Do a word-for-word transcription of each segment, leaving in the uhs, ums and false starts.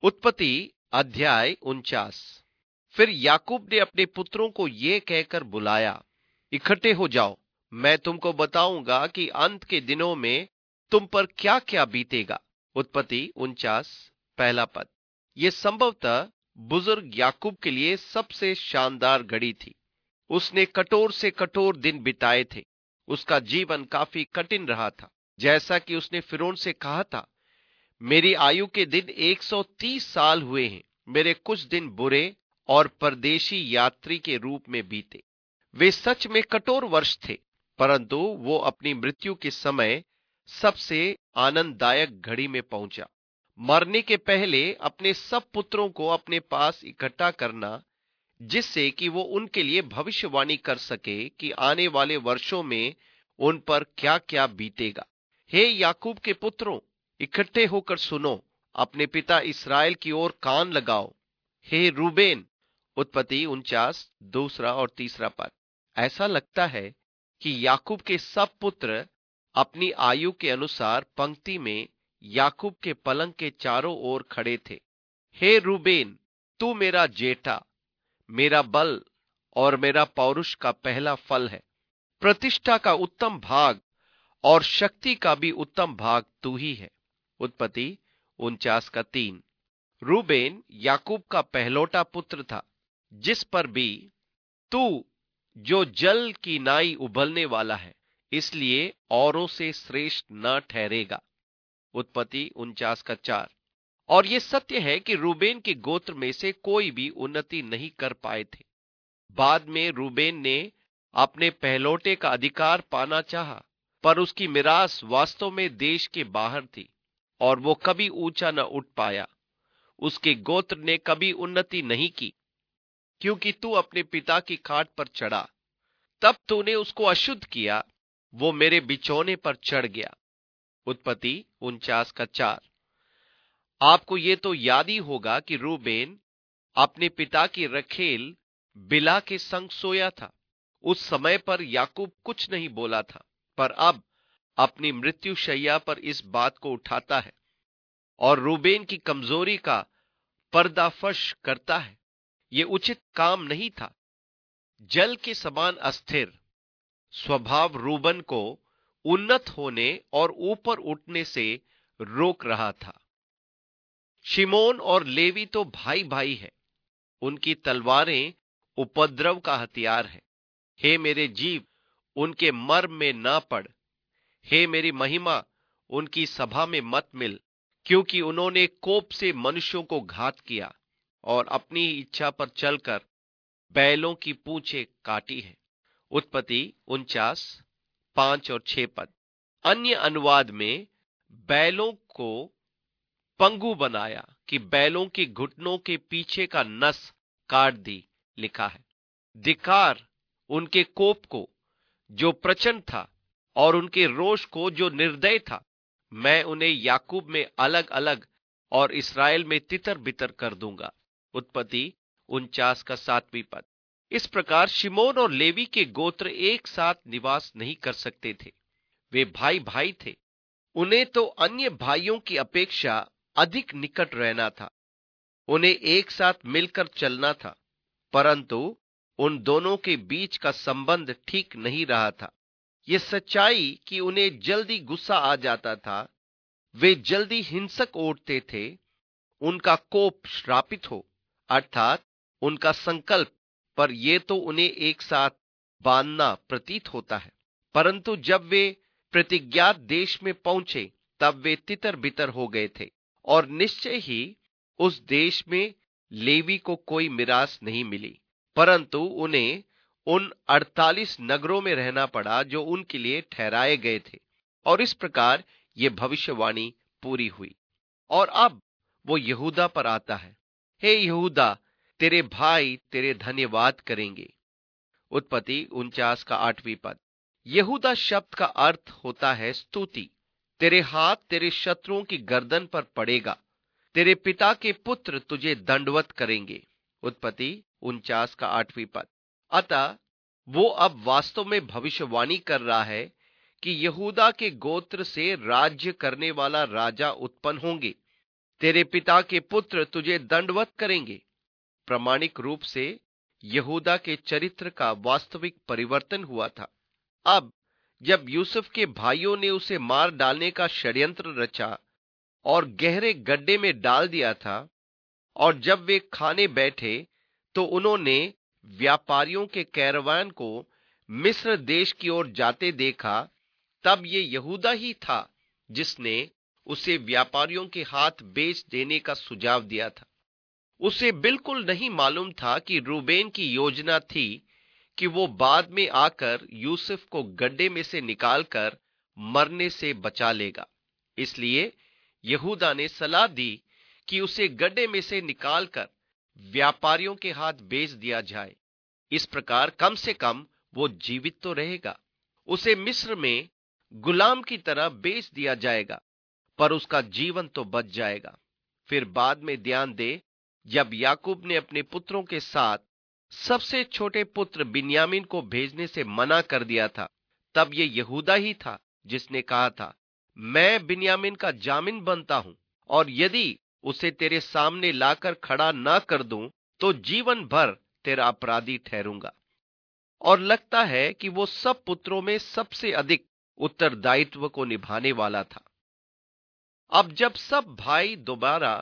उत्पत्ति अध्याय उनचास। फिर याकूब ने अपने पुत्रों को ये कहकर बुलाया, इकट्ठे हो जाओ, मैं तुमको बताऊंगा कि अंत के दिनों में तुम पर क्या क्या बीतेगा। उत्पत्ति उनचास पहला पद। यह संभवतः बुजुर्ग याकूब के लिए सबसे शानदार घड़ी थी। उसने कठोर से कठोर दिन बिताए थे। उसका जीवन काफी कठिन रहा था। जैसा कि उसने फिरौन से कहा था, मेरी आयु के दिन एक सौ तीस साल हुए हैं। मेरे कुछ दिन बुरे और परदेशी यात्री के रूप में बीते। वे सच में कठोर वर्ष थे, परंतु वो अपनी मृत्यु के समय सबसे आनंददायक घड़ी में पहुंचा। मरने के पहले अपने सब पुत्रों को अपने पास इकट्ठा करना, जिससे कि वो उनके लिए भविष्यवाणी कर सके कि आने वाले वर्षों में उन पर क्या क्या बीतेगा। हे याकूब के पुत्रों, इकट्ठे होकर सुनो, अपने पिता इस्राएल की ओर कान लगाओ। हे रूबेन। उत्पत्ति उनचास दूसरा और तीसरा पद। ऐसा लगता है कि याकूब के सब पुत्र अपनी आयु के अनुसार पंक्ति में याकूब के पलंग के चारों ओर खड़े थे। हे रूबेन, तू मेरा जेठा, मेरा बल और मेरा पौरुष का पहला फल है। प्रतिष्ठा का उत्तम भाग और शक्ति का भी उत्तम भाग तू ही है। उत्पत्ति उनचास का तीन। रूबेन याकूब का पहलौटा पुत्र था, जिस पर भी तू जो जल की नाई उबलने वाला है, इसलिए औरों से श्रेष्ठ न ठहरेगा। उत्पत्ति उनचास का चार। और यह सत्य है कि रूबेन के गोत्र में से कोई भी उन्नति नहीं कर पाए थे। बाद में रूबेन ने अपने पहलौटे का अधिकार पाना चाहा, पर उसकी मिरास वास्तव में देश के बाहर थी और वो कभी ऊंचा न उठ पाया। उसके गोत्र ने कभी उन्नति नहीं की, क्योंकि तू अपने पिता की खाट पर चढ़ा, तब तूने उसको अशुद्ध किया, वो मेरे बिछौने पर चढ़ गया। उत्पत्ति उनचास का चार। आपको ये तो याद ही होगा कि रूबेन अपने पिता की रखेल बिला के संग सोया था। उस समय पर याकूब कुछ नहीं बोला था, पर अब अपनी मृत्यु शैया पर इस बात को उठाता है और रूबेन की कमजोरी का पर्दाफाश करता है। यह उचित काम नहीं था। जल के समान अस्थिर स्वभाव रूबन को उन्नत होने और ऊपर उठने से रोक रहा था। शिमोन और लेवी तो भाई भाई है। उनकी तलवारें उपद्रव का हथियार है। हे मेरे जीव, उनके मर्म में ना पड़। हे मेरी महिमा, उनकी सभा में मत मिल, क्योंकि उन्होंने कोप से मनुष्यों को घात किया और अपनी इच्छा पर चलकर बैलों की पूंछें काटी है। उत्पत्ति उनचास पांच और छह पद। अन्य अनुवाद में बैलों को पंगु बनाया कि बैलों के घुटनों के पीछे का नस काट दी लिखा है। धिक्कार उनके कोप को जो प्रचंड था और उनके रोष को जो निर्दय था। मैं उन्हें याकूब में अलग अलग और इस्राएल में तितर बितर कर दूंगा। उत्पत्ति उनचास का सातवीं पद। इस प्रकार शिमोन और लेवी के गोत्र एक साथ निवास नहीं कर सकते थे। वे भाई भाई थे। उन्हें तो अन्य भाइयों की अपेक्षा अधिक निकट रहना था। उन्हें एक साथ मिलकर चलना था, परंतु उन दोनों के बीच का संबंध ठीक नहीं रहा था। यह सच्चाई कि उन्हें जल्दी गुस्सा आ जाता था, वे जल्दी हिंसक उठते थे। उनका कोप श्रापित हो, अर्थात उनका संकल्प, पर यह तो उन्हें एक साथ बांधना प्रतीत होता है। परंतु जब वे प्रतिज्ञात देश में पहुंचे, तब वे तितर बितर हो गए थे और निश्चय ही उस देश में लेवी को कोई मिरास नहीं मिली, परंतु उन्हें उन अड़तालीस नगरों में रहना पड़ा जो उनके लिए ठहराए गए थे। और इस प्रकार यह भविष्यवाणी पूरी हुई। और अब वो यहूदा पर आता है। हे यहूदा, तेरे भाई तेरे धन्यवाद करेंगे। उत्पत्ति उनचास का आठवीं पद। यहूदा शब्द का अर्थ होता है स्तुति। तेरे हाथ तेरे शत्रुओं की गर्दन पर पड़ेगा, तेरे पिता के पुत्र तुझे दंडवत करेंगे। उत्पत्ति उनचास का आठवीं पद। अतः वो अब वास्तव में भविष्यवाणी कर रहा है कि यहूदा के गोत्र से राज्य करने वाला राजा उत्पन्न होंगे, तेरे पिता के पुत्र तुझे दंडवत करेंगे। प्रामाणिक रूप से यहूदा के चरित्र का वास्तविक परिवर्तन हुआ था। अब जब यूसुफ के भाइयों ने उसे मार डालने का षड्यंत्र रचा और गहरे गड्ढे में डाल दिया था, और जब वे खाने बैठे तो उन्होंने व्यापारियों के कैरवान को मिस्र देश की ओर जाते देखा, तब ये यहूदा ही था जिसने उसे व्यापारियों के हाथ बेच देने का सुझाव दिया था। उसे बिल्कुल नहीं मालूम था कि रूबेन की योजना थी कि वो बाद में आकर यूसुफ को गड्ढे में से निकालकर मरने से बचा लेगा। इसलिए यहूदा ने सलाह दी कि उसे गड्ढे में से निकालकर व्यापारियों के हाथ बेच दिया जाए। इस प्रकार कम से कम वो जीवित तो रहेगा। उसे मिस्र में गुलाम की तरह बेच दिया जाएगा, पर उसका जीवन तो बच जाएगा। फिर बाद में ध्यान दे, जब याकूब ने अपने पुत्रों के साथ सबसे छोटे पुत्र बिन्यामीन को भेजने से मना कर दिया था, तब ये यहूदा ही था जिसने कहा था, मैं बिन्यामीन का जामिन बनता हूं, और यदि उसे तेरे सामने लाकर खड़ा न कर दूं तो जीवन भर तेरा अपराधी ठहरूंगा। और लगता है कि वो सब पुत्रों में सबसे अधिक उत्तरदायित्व को निभाने वाला था। अब जब सब भाई दोबारा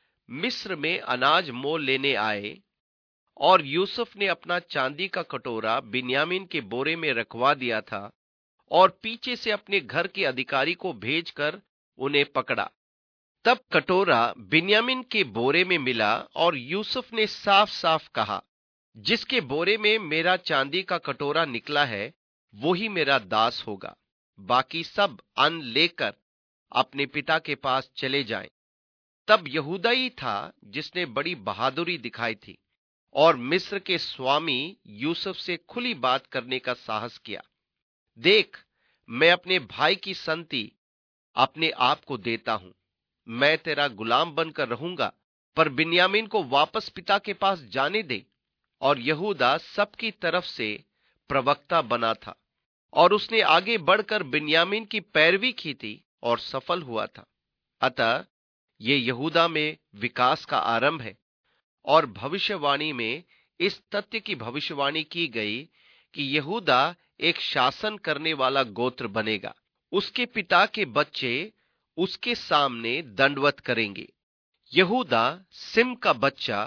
मिस्र में अनाज मोल लेने आए और यूसुफ ने अपना चांदी का कटोरा बिन्यामीन के बोरे में रखवा दिया था और पीछे से अपने घर के अधिकारी को भेजकर उन्हें पकड़ा, तब कटोरा बिन्यामीन के बोरे में मिला और यूसुफ ने साफ साफ कहा, जिसके बोरे में मेरा चांदी का कटोरा निकला है वो ही मेरा दास होगा। बाकी सब अन्न लेकर अपने पिता के पास चले जाएं। तब यहूदा ही था जिसने बड़ी बहादुरी दिखाई थी और मिस्र के स्वामी यूसुफ से खुली बात करने का साहस किया। देख, मैं अपने भाई की संति अपने आप को देता हूं। मैं तेरा गुलाम बनकर रहूंगा, पर बिन्यामीन को वापस पिता के पास जाने दे। और यहूदा सबकी तरफ से प्रवक्ता बना था और उसने आगे बढ़कर बिन्यामीन की पैरवी की थी और सफल हुआ था। अतः ये यहूदा में विकास का आरंभ है। और भविष्यवाणी में इस तथ्य की भविष्यवाणी की गई कि यहूदा एक शासन करने वाला गोत्र बनेगा। उसके पिता के बच्चे उसके सामने दंडवत करेंगे। यहूदा सिम का बच्चा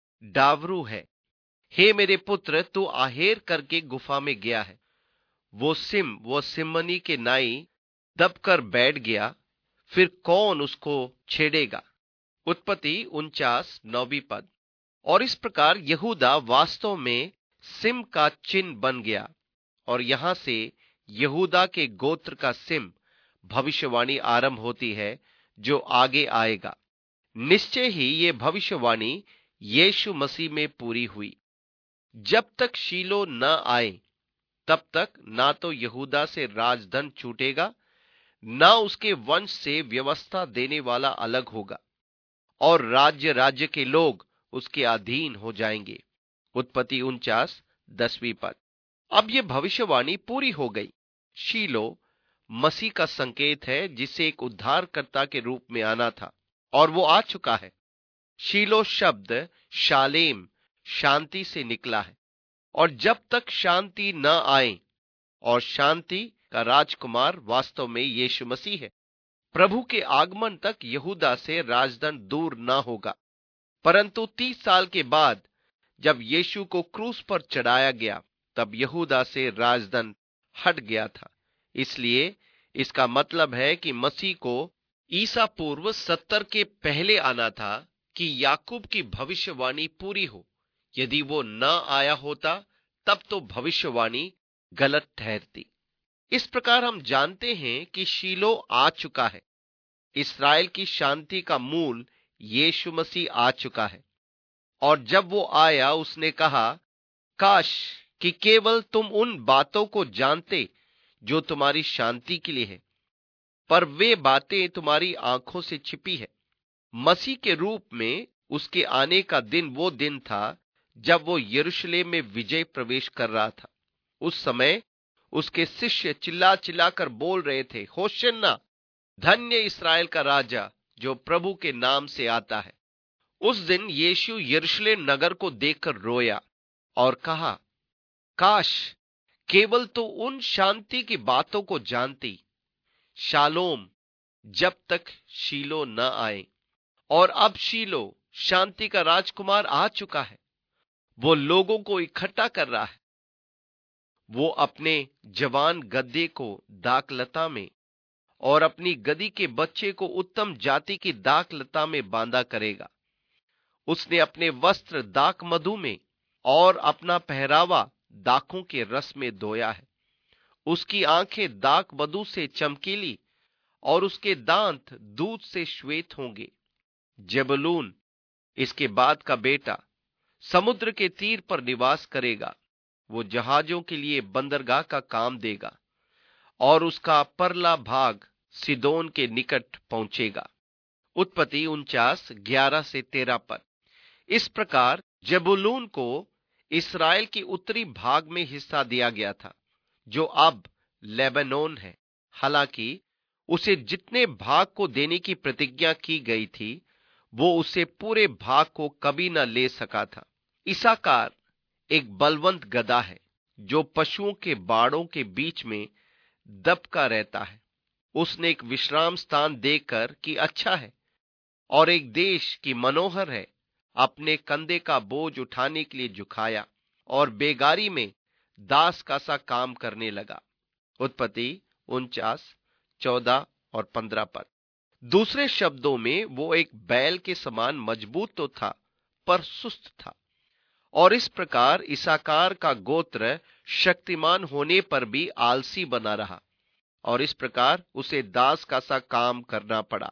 डावरू है। हे मेरे पुत्र, तू आहेर करके गुफा में गया है। वो सिम वो सिमनी के नाई दबकर बैठ गया, फिर कौन उसको छेड़ेगा। उत्पत्ति उनचास नौवीं पद। और इस प्रकार यहूदा वास्तव में सिम का चिन्ह बन गया, और यहां से यहूदा के गोत्र का सिम भविष्यवाणी आरंभ होती है जो आगे आएगा। निश्चय ही ये भविष्यवाणी यीशु मसीह में पूरी हुई। जब तक शीलो न आए तब तक ना तो यहूदा से राजधन छूटेगा, ना उसके वंश से व्यवस्था देने वाला अलग होगा, और राज्य राज्य के लोग उसके अधीन हो जाएंगे। उत्पत्ति उनचास दसवीं पद। अब यह भविष्यवाणी पूरी हो गई। शीलो मसीह का संकेत है, जिसे एक उद्धारकर्ता के रूप में आना था, और वो आ चुका है। शीलो शब्द शालेम शांति से निकला है, और जब तक शांति न आए, और शांति का राजकुमार वास्तव में यीशु मसीह है, प्रभु के आगमन तक यहूदा से राजधन दूर न होगा। परंतु तीस साल के बाद जब यीशु को क्रूस पर चढ़ाया गया, तब यहूदा से राजधन हट गया था। इसलिए इसका मतलब है कि मसीह को ईसा पूर्व सत्तर के पहले आना था कि याकूब की भविष्यवाणी पूरी हो। यदि वो न आया होता तब तो भविष्यवाणी गलत ठहरती। इस प्रकार हम जानते हैं कि शीलो आ चुका है। इस्राएल की शांति का मूल यीशु मसीह आ चुका है, और जब वो आया उसने कहा, काश कि केवल तुम उन बातों को जानते जो तुम्हारी शांति के लिए है, पर वे बातें तुम्हारी आंखों से छिपी है। मसीह के रूप में उसके आने का दिन वो दिन था जब वो यरूशलेम में विजय प्रवेश कर रहा था। उस समय उसके शिष्य चिल्ला चिल्लाकर बोल रहे थे, होशन्ना, धन्य इस्राएल का राजा जो प्रभु के नाम से आता है। उस दिन यीशु यरूशलेम नगर को देखकर रोया और कहा, काश केवल तो उन शांति की बातों को जानती, शालोम, जब तक शीलो न आए। और अब शीलो शांति का राजकुमार आ चुका है। वो लोगों को इकट्ठा कर रहा है। वो अपने जवान गधे को दाखलता में और अपनी गधी के बच्चे को उत्तम जाति की दाखलता में बांधा करेगा। उसने अपने वस्त्र दाख मधु में और अपना पहरावा दाखों के रस में धोया है। उसकी आंखें दाख मधु से चमकीली और उसके दांत दूध से श्वेत होंगे। जबूलून, इसके बाद का बेटा, समुद्र के तीर पर निवास करेगा। वो जहाजों के लिए बंदरगाह का काम देगा और उसका परला भाग सिदोन के निकट पहुंचेगा। उत्पत्ति उनचास ग्यारह से तेरह पर। इस प्रकार जबूलून को इस्राएल की उत्तरी भाग में हिस्सा दिया गया था, जो अब लेबनोन है। हालांकि उसे जितने भाग को देने की प्रतिज्ञा की गई थी, वो उसे पूरे भाग को कभी न ले सका था। इसाकार एक बलवंत गधा है, जो पशुओं के बाड़ों के बीच में दबका रहता है। उसने एक विश्राम स्थान देखकर कि अच्छा है, और एक देश की मनोहर है, अपने कंधे का बोझ उठाने के लिए झुकाया और बेगारी में दास का सा काम करने लगा। उत्पत्ति उनचास चौदह और पंद्रह पर। दूसरे शब्दों में वो एक बैल के समान मजबूत तो था, पर सुस्त था। और इस प्रकार इसाकार का गोत्र शक्तिमान होने पर भी आलसी बना रहा, और इस प्रकार उसे दास का सा काम करना पड़ा।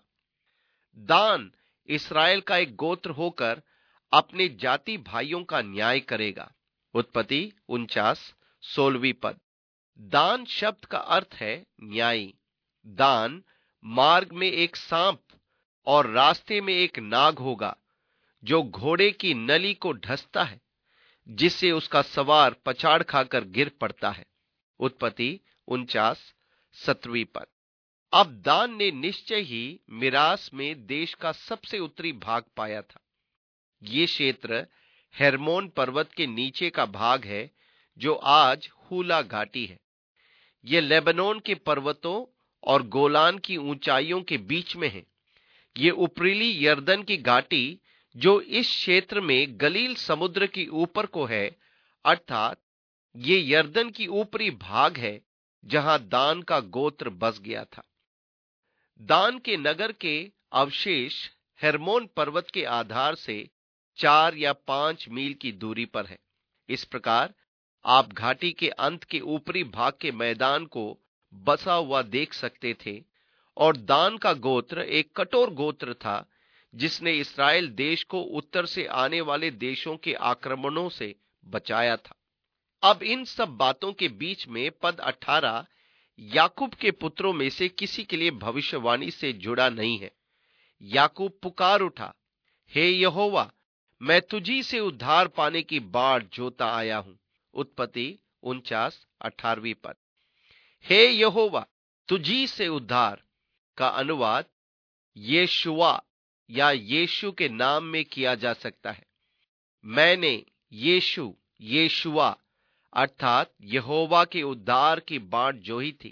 दान इस्राएल का एक गोत्र होकर अपने जाति भाइयों का न्याय करेगा। उत्पत्ति उनचास सोलहवीं पद। दान शब्द का अर्थ है न्यायी। दान मार्ग में एक सांप और रास्ते में एक नाग होगा, जो घोड़े की नली को ढसता है, जिससे उसका सवार पछाड़ खाकर गिर पड़ता है। उत्पत्ति उनचास सत्रहवीं पद। अब दान ने निश्चय ही मिरास में देश का सबसे उत्तरी भाग पाया था। ये क्षेत्र हेर्मोन पर्वत के नीचे का भाग है, जो आज हुला घाटी है। यह लेबनोन के पर्वतों और गोलान की ऊंचाइयों के बीच में है। ये ऊपरीली यर्दन की घाटी, जो इस क्षेत्र में गलील समुद्र की ऊपर को है, अर्थात ये यर्दन की ऊपरी भाग है, जहां दान का गोत्र बस गया था। दान के नगर के अवशेष हेर्मोन पर्वत के आधार से चार या पांच मील की दूरी पर है। इस प्रकार आप घाटी के अंत के ऊपरी भाग के मैदान को बसा हुआ देख सकते थे। और दान का गोत्र एक कठोर गोत्र था, जिसने इस्राएल देश को उत्तर से आने वाले देशों के आक्रमणों से बचाया था। अब इन सब बातों के बीच में पद अठारह याकूब के पुत्रों में से किसी के लिए भविष्यवाणी से जुड़ा नहीं है। याकूब पुकार उठा, हे यहोवा, मैं तुझी से उद्धार पाने की बाढ़ जोता आया हूं। उत्पत्ति उनचास अठारहवीं पद। हे यहोवा, तुझी से उद्धार का अनुवाद येशुआ या यीशु के नाम में किया जा सकता है। मैंने यीशु येशुआ अर्थात यहोवा के उद्धार की बाट जोही थी।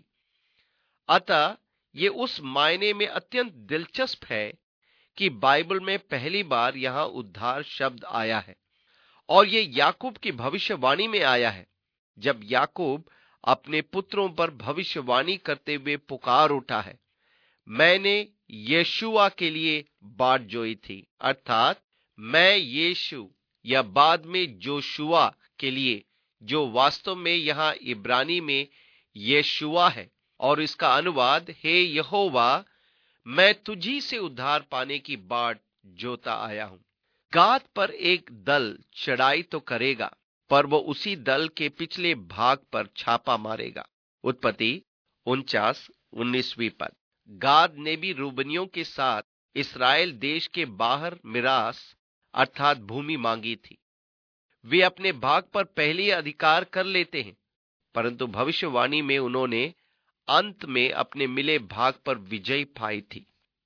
अतः ये उस मायने में अत्यंत दिलचस्प है कि बाइबल में पहली बार यहां उद्धार शब्द आया है, और ये याकूब की भविष्यवाणी में आया है, जब याकूब अपने पुत्रों पर भविष्यवाणी करते हुए पुकार उठा है, मैंने यीशुआ के लिए बाट जोई थी, अर्थात मैं यीशु या बाद में जोशुआ के लिए, जो वास्तव में यहां इब्रानी में यीशुआ है, और इसका अनुवाद हे यहोवा, मैं तुझी से उद्धार पाने की बाट जोता आया हूं। गाद पर एक दल चढ़ाई तो करेगा, पर वो उसी दल के पिछले भाग पर छापा मारेगा। उत्पत्ति उनचास उन्नीसवीं पद। गाद ने भी रूबनियों के साथ इस्राएल देश के बाहर मिरास अर्थात भूमि मांगी थी। वे अपने भाग पर पहले अधिकार कर लेते हैं, परंतु भविष्यवाणी में उन्होंने अंत में अपने मिले भाग पर विजय पाई थी।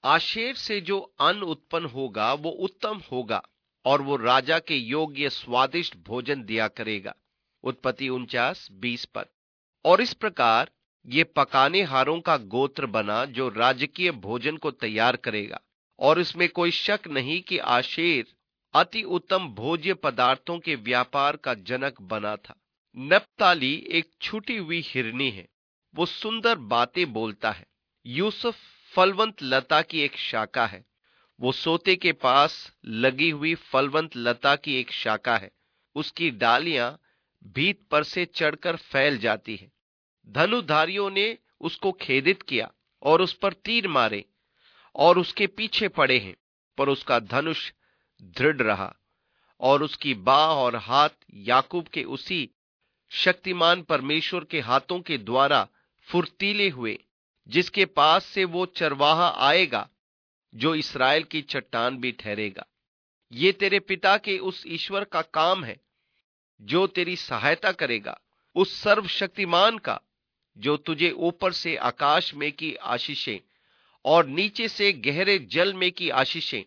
आशेर से जो अन्न उत्पन्न होगा वो उत्तम होगा और वो राजा के योग्य स्वादिष्ट भोजन दिया करेगा। उत्पत्ति उनचास बीस पद। और इस प्रकार ये पकाने हारों का गोत्र बना जो राजकीय भोजन को तैयार करेगा। और इसमें कोई शक नहीं कि आशेर अति उत्तम भोज्य पदार्थों के व्यापार का जनक बना था। नप्ताली एक छूटी हुई हिरनी है, वो सुंदर बातें बोलता है। यूसुफ फलवंत लता की एक शाखा है, वो सोते के पास लगी हुई फलवंत लता की एक शाखा है। उसकी डालियां भीत पर से चढ़कर फैल जाती है। धनुधारियों ने उसको खेदित किया और उस पर तीर मारे और उसके पीछे पड़े हैं, पर उसका धनुष दृढ़ रहा और उसकी बाह और हाथ याकूब के उसी शक्तिमान परमेश्वर के हाथों के द्वारा फुर्तीले हुए, जिसके पास से वो चरवाहा आएगा जो इस्राएल की चट्टान भी ठहरेगा। ये तेरे पिता के उस ईश्वर का काम है जो तेरी सहायता करेगा, उस सर्वशक्तिमान का जो तुझे ऊपर से आकाश में की आशीषें और नीचे से गहरे जल में की आशीषें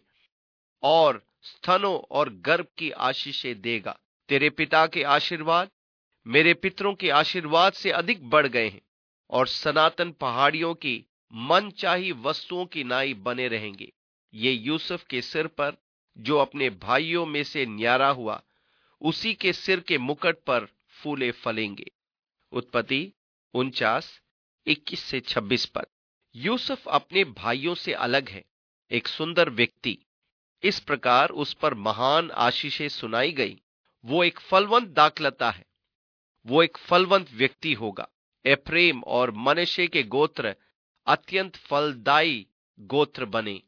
और स्तनों और गर्भ की आशीषें देगा। तेरे पिता के आशीर्वाद मेरे पितरों के आशीर्वाद से अधिक बढ़ गए हैं और सनातन पहाड़ियों की मनचाही वस्तुओं की नाई बने रहेंगे। ये यूसुफ के सिर पर जो अपने भाइयों में से न्यारा हुआ, उसी के सिर के मुकुट पर फूले फलेंगे। उत्पत्ति उनचास इक्कीस से छब्बीस पद। यूसुफ अपने भाइयों से अलग है, एक सुंदर व्यक्ति। इस प्रकार उस पर महान आशीषें सुनाई गई। वो एक फलवंत दाखलता है, वो एक फलवंत व्यक्ति होगा। एफ्रेम और मनश्शे के गोत्र अत्यंत फलदायी गोत्र बने।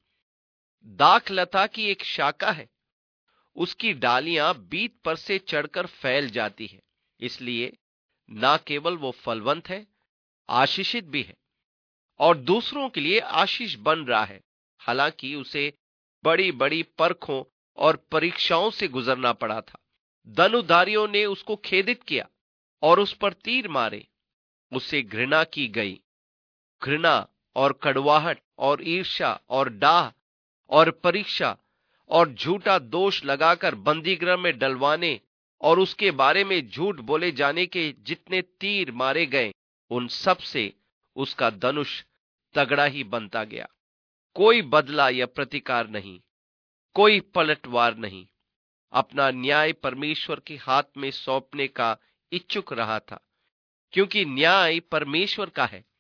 दाखलता की एक शाखा है, उसकी डालियां बीत पर से चढ़कर फैल जाती है, इसलिए ना केवल वो फलवंत है, आशीषित भी है और दूसरों के लिए आशीष बन रहा है। हालांकि उसे बड़ी बड़ी परखों और परीक्षाओं से गुजरना पड़ा था। धनुधारियों ने उसको खेदित किया और उस पर तीर मारे। उससे घृणा की गई। घृणा और कड़वाहट और ईर्ष्या और डाह और परीक्षा और झूठा दोष लगाकर बंदीगृह में डलवाने और उसके बारे में झूठ बोले जाने के जितने तीर मारे गए, उन सब से उसका धनुष तगड़ा ही बनता गया। कोई बदला या प्रतिकार नहीं, कोई पलटवार नहीं। अपना न्याय परमेश्वर के हाथ में सौंपने का इच्छुक रहा था, क्योंकि न्याय परमेश्वर का है।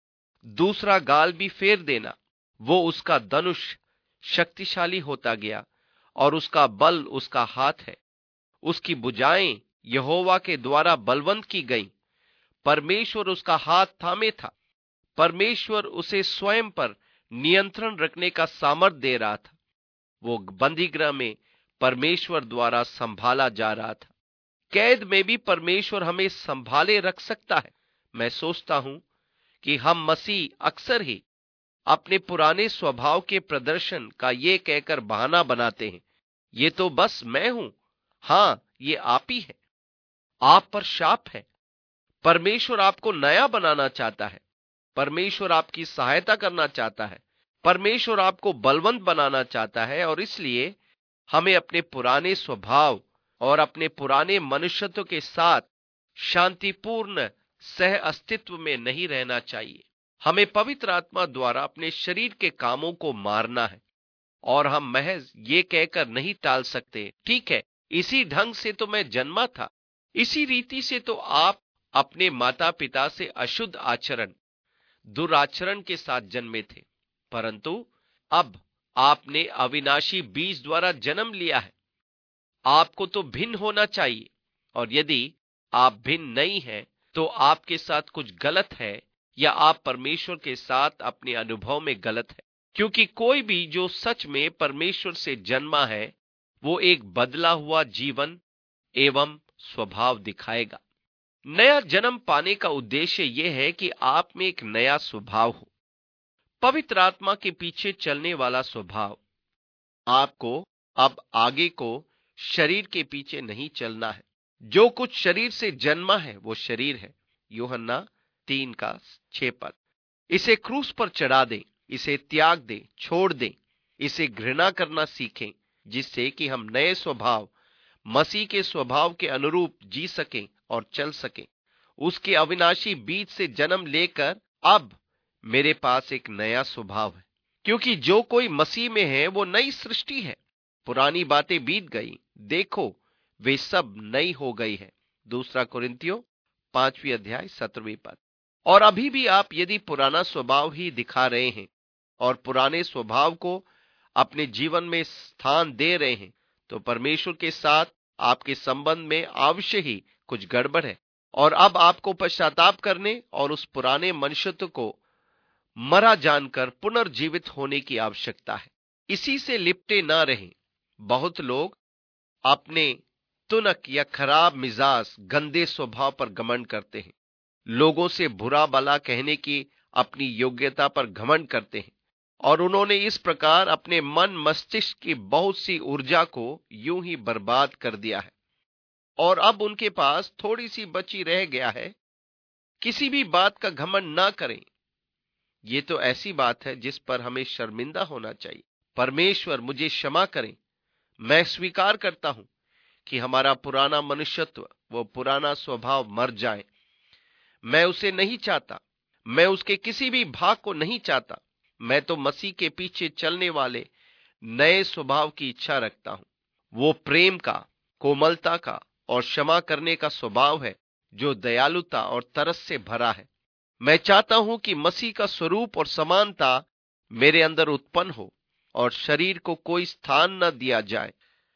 दूसरा गाल भी फेर देना, वो उसका धनुष शक्तिशाली होता गया और उसका बल उसका हाथ है। उसकी भुजाएं यहोवा के द्वारा बलवंत की गईं। परमेश्वर उसका हाथ थामे था। परमेश्वर उसे स्वयं पर नियंत्रण रखने का सामर्थ दे रहा था। वो बंदीगृह में परमेश्वर द्वारा संभाला जा रहा था। कैद में भी परमेश्वर हमें संभाले रख सकता है। मैं सोचता हूं कि हम मसीह अक्सर ही अपने पुराने स्वभाव के प्रदर्शन का ये कहकर बहाना बनाते हैं, ये तो बस मैं हूं। हां, ये आप ही है। आप पर शाप है। परमेश्वर आपको नया बनाना चाहता है। परमेश्वर आपकी सहायता करना चाहता है। परमेश्वर आपको बलवंत बनाना चाहता है और इसलिए हमें अपने पुराने स्वभाव और अपने पुराने मनुष्यत्व के साथ शांतिपूर्ण सह अस्तित्व में नहीं रहना चाहिए। हमें पवित्र आत्मा द्वारा अपने शरीर के कामों को मारना है और हम महज ये कहकर नहीं टाल सकते, ठीक है, इसी ढंग से तो मैं जन्मा था, इसी रीति से तो आप अपने माता पिता से अशुद्ध आचरण, दुराचरण के साथ जन्मे थे, परंतु अब आपने अविनाशी बीज द्वारा जन्म लिया है। आपको तो भिन्न होना चाहिए और यदि आप भिन्न नहीं हैं तो आपके साथ कुछ गलत है या आप परमेश्वर के साथ अपने अनुभव में गलत है, क्योंकि कोई भी जो सच में परमेश्वर से जन्मा है वो एक बदला हुआ जीवन एवं स्वभाव दिखाएगा। नया जन्म पाने का उद्देश्य यह है कि आप में एक नया स्वभाव हो, पवित्र आत्मा के पीछे चलने वाला स्वभाव। आपको अब आगे को शरीर के पीछे नहीं चलना है। जो कुछ शरीर से जन्मा है वो शरीर है। यूहन्ना तीन का छह पद। इसे क्रूस पर चढ़ा दें इसे त्याग दें, छोड़ दें, इसे घृणा करना सीखें, जिससे कि हम नए स्वभाव, मसीह के स्वभाव के अनुरूप जी सकें और चल सकें। उसके अविनाशी बीज से जन्म लेकर अब मेरे पास एक नया स्वभाव है, क्योंकि जो कोई मसीह में है वो नई सृष्टि है। पुरानी बातें बीत गई, देखो वे सब नई हो गई है। दूसरा कुरिन्थियों पांचवी अध्याय सत्रहवीं पद। और अभी भी आप यदि पुराना स्वभाव ही दिखा रहे हैं और पुराने स्वभाव को अपने जीवन में स्थान दे रहे हैं, तो परमेश्वर के साथ आपके संबंध में अवश्य ही कुछ गड़बड़ है और अब आपको पश्चाताप करने और उस पुराने मनुष्यत्व को मरा जानकर पुनर्जीवित होने की आवश्यकता है। इसी से लिपटे ना रहें। बहुत लोग अपने तुनक या खराब मिजाज, गंदे स्वभाव पर घमंड करते हैं, लोगों से बुरा भला कहने की अपनी योग्यता पर घमंड करते हैं और उन्होंने इस प्रकार अपने मन मस्तिष्क की बहुत सी ऊर्जा को यूं ही बर्बाद कर दिया है और अब उनके पास थोड़ी सी बची रह गया है। किसी भी बात का घमंड ना करें। ये तो ऐसी बात है जिस पर हमें शर्मिंदा होना चाहिए। परमेश्वर मुझे क्षमा करें। मैं स्वीकार करता हूं कि हमारा पुराना मनुष्यत्व, वो पुराना स्वभाव मर जाए। मैं उसे नहीं चाहता। मैं उसके किसी भी भाग को नहीं चाहता। मैं तो मसीह के पीछे चलने वाले नए स्वभाव की इच्छा रखता हूं। वो प्रेम का, कोमलता का और क्षमा करने का स्वभाव है, जो दयालुता और तरस से भरा है। मैं चाहता हूं कि मसीह का स्वरूप और समानता मेरे अंदर उत्पन्न हो और शरीर को कोई स्थान न दिया जाए।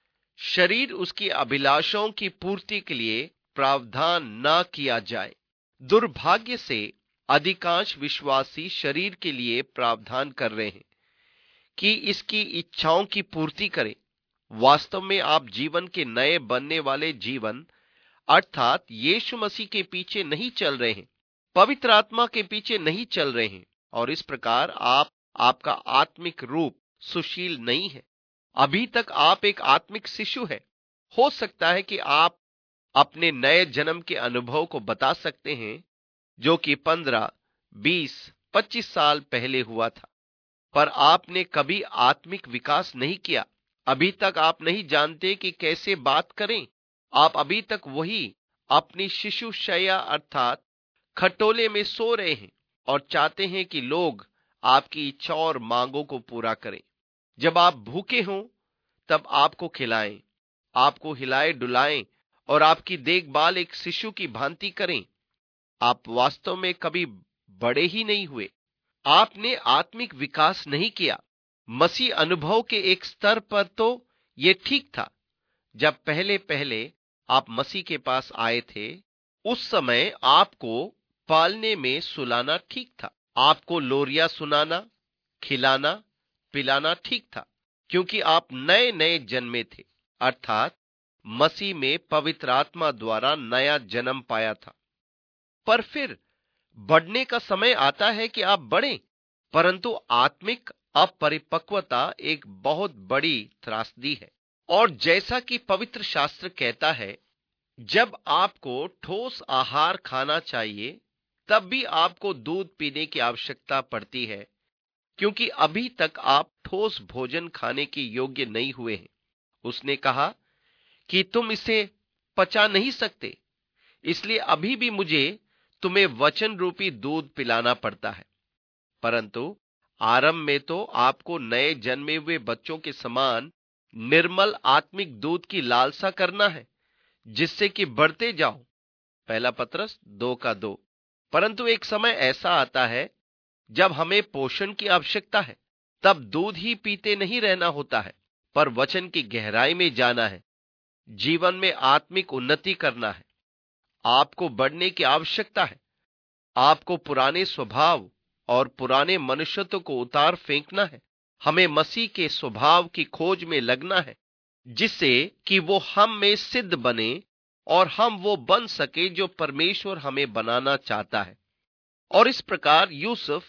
शरीर उसकी अभिलाषाओं की पूर्ति के लिए प्रावधान न किया जाए। दुर्भाग्य से अधिकांश विश्वासी शरीर के लिए प्रावधान कर रहे हैं कि इसकी इच्छाओं की पूर्ति करें। वास्तव में आप जीवन के नए बनने वाले जीवन अर्थात यीशु मसीह के पीछे नहीं चल रहे हैं, पवित्र आत्मा के पीछे नहीं चल रहे हैं और इस प्रकार आप आपका आत्मिक रूप सुशील नहीं है। अभी तक आप एक आत्मिक शिशु है। हो सकता है कि आप अपने नए जन्म के अनुभव को बता सकते हैं जो कि पंद्रह, बीस, पच्चीस साल पहले हुआ था, पर आपने कभी आत्मिक विकास नहीं किया। अभी तक आप नहीं जानते कि कैसे बात करें। आप अभी तक वही अपनी शिशु शैया अर्थात खटोले में सो रहे हैं और चाहते हैं कि लोग आपकी इच्छा और मांगों को पूरा करें। जब आप भूखे हों तब आपको खिलाएं, आपको हिलाए डुलाएं और आपकी देखभाल एक शिशु की भांति करें। आप वास्तव में कभी बड़े ही नहीं हुए। आपने आत्मिक विकास नहीं किया। मसीह अनुभव के एक स्तर पर तो यह ठीक था। जब पहले पहले आप मसीह के पास आए थे, उस समय आपको पालने में सुलाना ठीक था। आपको लोरिया सुनाना, खिलाना, पिलाना ठीक था, क्योंकि आप नए नए जन्मे थे, अर्थात मसीह में पवित्र आत्मा द्वारा नया जन्म पाया था। पर फिर बढ़ने का समय आता है कि आप बढ़ें, परंतु आत्मिक अपरिपक्वता एक बहुत बड़ी त्रासदी है। और जैसा कि पवित्र शास्त्र कहता है, जब आपको ठोस आहार खाना चाहिए, तब भी आपको दूध पीने की आवश्यकता पड़ती है, क्योंकि अभी तक आप ठोस भोजन खाने के योग्य नहीं हुए हैं। उसने कहा कि तुम इसे पचा नहीं सकते, इसलिए अभी भी मुझे तुम्हें वचन रूपी दूध पिलाना पड़ता है। परंतु आरंभ में तो आपको नए जन्मे हुए बच्चों के समान निर्मल आत्मिक दूध की लालसा करना है, जिससे कि बढ़ते जाओ। पहला पत्रस दो का दो। परंतु एक समय ऐसा आता है जब हमें पोषण की आवश्यकता है। तब दूध ही पीते नहीं रहना होता है, पर वचन की गहराई में जाना है, जीवन में आत्मिक उन्नति करना है। आपको बढ़ने की आवश्यकता है। आपको पुराने स्वभाव और पुराने मनुष्यत्व को उतार फेंकना है। हमें मसीह के स्वभाव की खोज में लगना है, जिससे कि वो हम में सिद्ध बने और हम वो बन सके जो परमेश्वर हमें बनाना चाहता है। और इस प्रकार यूसुफ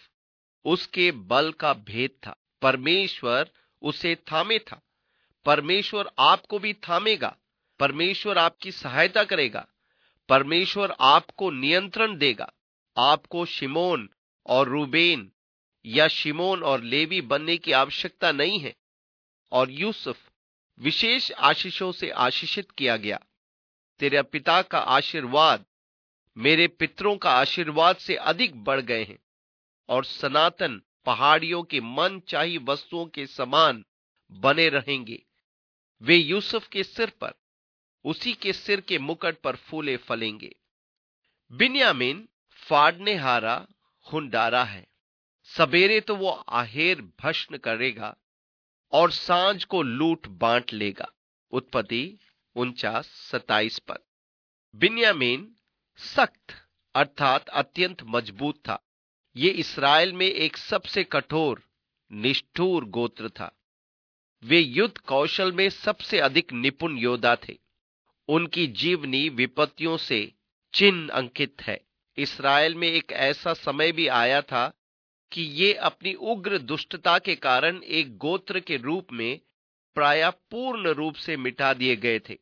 उसके बल का भेद था। परमेश्वर उसे थामे था। परमेश्वर आपको भी थामेगा। परमेश्वर आपकी सहायता करेगा। परमेश्वर आपको नियंत्रण देगा। आपको शिमोन और रूबेन या शिमोन और लेवी बनने की आवश्यकता नहीं है। और यूसुफ विशेष आशीषों से आशीषित किया गया। तेरे पिता का आशीर्वाद मेरे पितरों का आशीर्वाद से अधिक बढ़ गए हैं और सनातन पहाड़ियों की मन चाही वस्तुओं के समान बने रहेंगे। वे यूसुफ के सिर पर, उसी के सिर के मुकुट पर फूले फलेंगे। बिन्यामीन फाड़नेहारा हुंडारा है। सवेरे तो वो आहेर भस्म करेगा और सांझ को लूट बांट लेगा। उत्पत्ति उनचास सताइस पद। बिन्यामीन सख्त अर्थात अत्यंत मजबूत था। ये इस्राएल में एक सबसे कठोर, निष्ठुर गोत्र था। वे युद्ध कौशल में सबसे अधिक निपुण योद्धा थे। उनकी जीवनी विपत्तियों से चिन्ह अंकित है। इस्राएल में एक ऐसा समय भी आया था कि ये अपनी उग्र दुष्टता के कारण एक गोत्र के रूप में प्रायः पूर्ण रूप से मिटा दिए गए थे।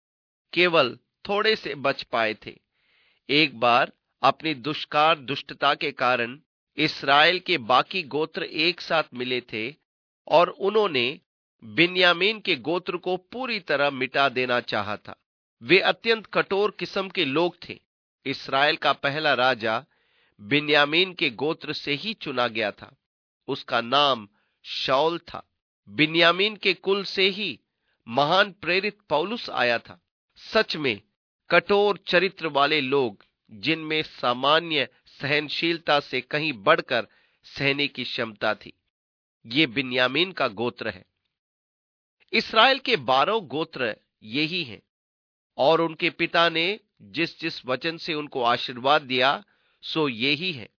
केवल थोड़े से बच पाए थे। एक बार अपनी दुष्कार दुष्टता के कारण इस्राएल के बाकी गोत्र एक साथ मिले थे और उन्होंने बिन्यामीन के गोत्र को पूरी तरह मिटा देना चाहा था। वे अत्यंत कठोर किस्म के लोग थे। इस्राएल का पहला राजा बिन्यामीन के गोत्र से ही चुना गया था। उसका नाम शाऊल था। बिन्यामीन के कुल से ही महान प्रेरित पौलुस आया था। सच में कठोर चरित्र वाले लोग, जिनमें सामान्य सहनशीलता से कहीं बढ़कर सहने की क्षमता थी। ये बिन्यामीन का गोत्र है। इस्राएल के बारह गोत्र यही हैं और उनके पिता ने जिस जिस वचन से उनको आशीर्वाद दिया सो यही है।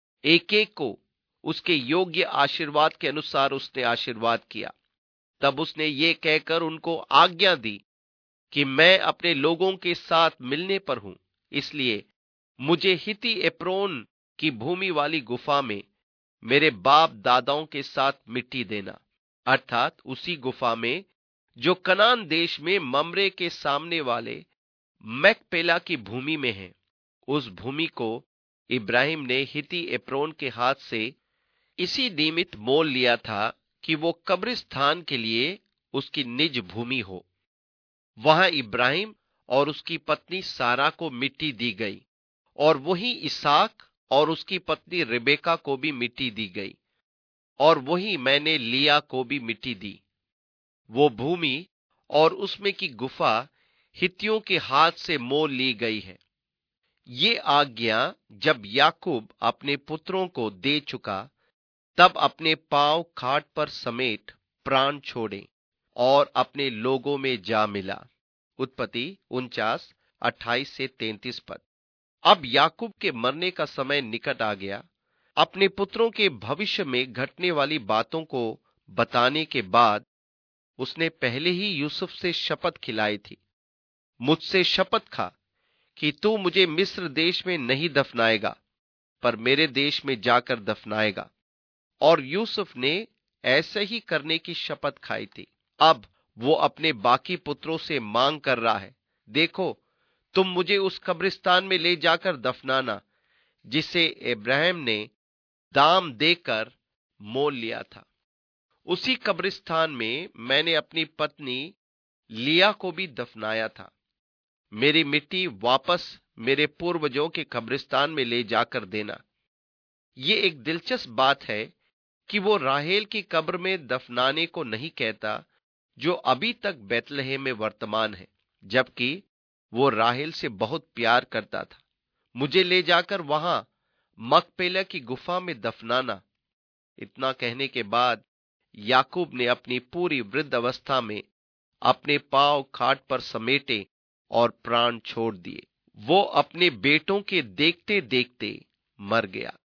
एक एक को उसके योग्य आशीर्वाद के अनुसार उसने आशीर्वाद किया। तब उसने ये कहकर उनको आज्ञा दी कि मैं अपने लोगों के साथ मिलने पर हूं, इसलिए मुझे हिती एप्रोन की भूमि वाली गुफा में मेरे बाप दादाओं के साथ मिट्टी देना, अर्थात उसी गुफा में जो कनान देश में ममरे के सामने वाले मैकपेला की भूमि में है। उस भूमि को इब्राहिम ने हिती एप्रोन के हाथ से इसी निमित्त मोल लिया था कि वो कब्रिस्तान के लिए उसकी निज भूमि हो। वहां इब्राहिम और उसकी पत्नी सारा को मिट्टी दी गई और वही इसहाक और उसकी पत्नी रिबेका को भी मिट्टी दी गई और वही मैंने लिया को भी मिट्टी दी। वो भूमि और उसमें की गुफा हित्तियों के हाथ से मोल ली गई है। ये आज्ञा जब याकूब अपने पुत्रों को दे चुका, तब अपने पांव खाट पर समेट प्राण छोड़े और अपने लोगों में जा मिला। उत्पत्ति उनचास अट्ठाईस से तैंतीस पद। अब याकूब के मरने का समय निकट आ गया। अपने पुत्रों के भविष्य में घटने वाली बातों को बताने के बाद उसने पहले ही यूसुफ से शपथ खिलाई थी, मुझसे शपथ खा कि तू मुझे मिस्र देश में नहीं दफनाएगा, पर मेरे देश में जाकर दफनाएगा। और यूसुफ ने ऐसे ही करने की शपथ खाई थी। अब वो अपने बाकी पुत्रों से मांग कर रहा है, देखो तुम मुझे उस कब्रिस्तान में ले जाकर दफनाना जिसे इब्राहिम ने दाम देकर मोल लिया था। उसी कब्रिस्तान में मैंने अपनी पत्नी लिया को भी दफनाया था। मेरी मिट्टी वापस मेरे पूर्वजों के कब्रिस्तान में ले जाकर देना। ये एक दिलचस्प बात है कि वो राहेल की कब्र में दफनाने को नहीं कहता, जो अभी तक बैतलहम में वर्तमान है, जबकि वो राहेल से बहुत प्यार करता था। मुझे ले जाकर वहां मकपेला की गुफा में दफनाना। इतना कहने के बाद याकूब ने अपनी पूरी वृद्ध अवस्था में अपने पांव खाट पर समेटे और प्राण छोड़ दिए। वो अपने बेटों के देखते देखते मर गया।